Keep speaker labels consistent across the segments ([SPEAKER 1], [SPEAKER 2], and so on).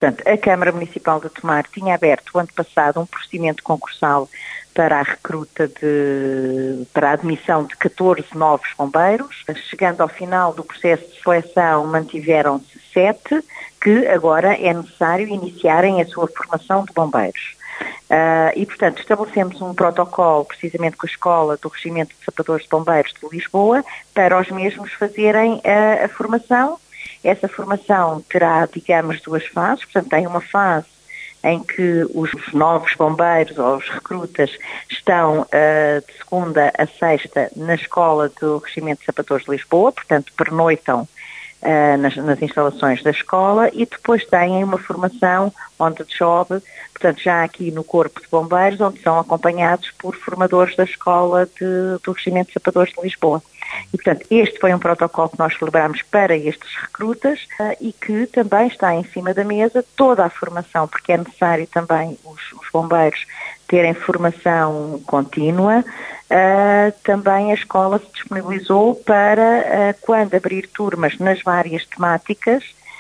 [SPEAKER 1] Portanto, a Câmara Municipal de Tomar tinha aberto o ano passado um procedimento concursal para a recruta para a admissão de 14 novos bombeiros. Chegando ao final do processo de seleção, mantiveram-se 7, que agora é necessário iniciarem a sua formação de bombeiros. E, portanto, estabelecemos um protocolo, precisamente com a Escola do Regimento de Sapadores de Bombeiros de Lisboa, para os mesmos fazerem a formação. Essa formação terá, digamos, 2 fases. Portanto, tem uma fase em que os novos bombeiros ou os recrutas estão de segunda a sexta na Escola do Regimento de Sapadores de Lisboa, portanto, pernoitam nas instalações da escola, e depois têm uma formação on the job, portanto já aqui no Corpo de Bombeiros, onde são acompanhados por formadores da Escola do Regimento de Sapadores de Lisboa. E, portanto, este foi um protocolo que nós celebramos para estes recrutas e que também está em cima da mesa toda a formação, porque é necessário também os bombeiros terem formação contínua. Também a escola se disponibilizou para, quando abrir turmas nas várias temáticas,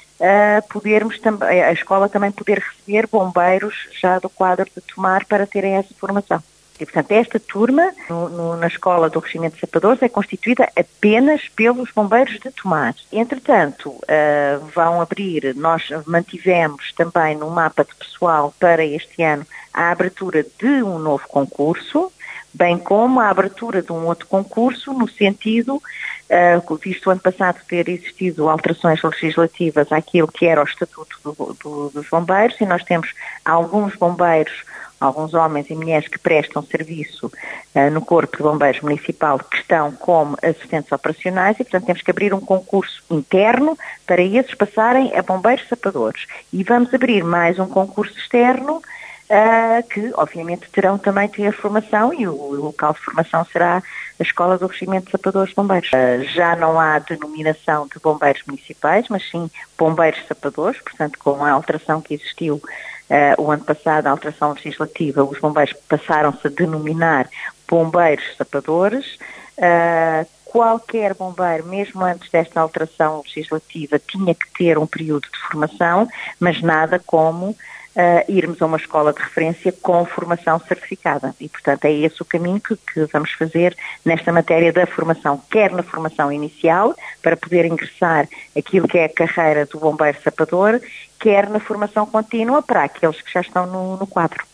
[SPEAKER 1] a escola também poder receber bombeiros já do quadro de Tomar para terem essa formação. E, portanto, esta turma, na Escola do Regimento de Sapadores, é constituída apenas pelos bombeiros de Tomar. Entretanto, vão abrir, nós mantivemos também no mapa de pessoal para este ano a abertura de um novo concurso, bem como a abertura de um outro concurso, no sentido, visto o ano passado ter existido alterações legislativas àquilo que era o Estatuto dos Bombeiros, e nós temos alguns bombeiros, alguns homens e mulheres que prestam serviço no Corpo de Bombeiros Municipal, que estão como assistentes operacionais, e, portanto, temos que abrir um concurso interno para esses passarem a bombeiros sapadores. E vamos abrir mais um concurso externo, que, obviamente, terão também ter formação, e o local de formação será a Escola do Regimento de Sapadores de Bombeiros. Já não há denominação de bombeiros municipais, mas sim bombeiros sapadores, portanto, com a alteração que existiu o ano passado, a alteração legislativa, os bombeiros passaram-se a denominar bombeiros sapadores. Qualquer bombeiro, mesmo antes desta alteração legislativa, tinha que ter um período de formação, mas nada como irmos a uma escola de referência com formação certificada. E, portanto, é esse o caminho que vamos fazer nesta matéria da formação, quer na formação inicial, para poder ingressar aquilo que é a carreira do bombeiro sapador, quer na formação contínua para aqueles que já estão no quadro.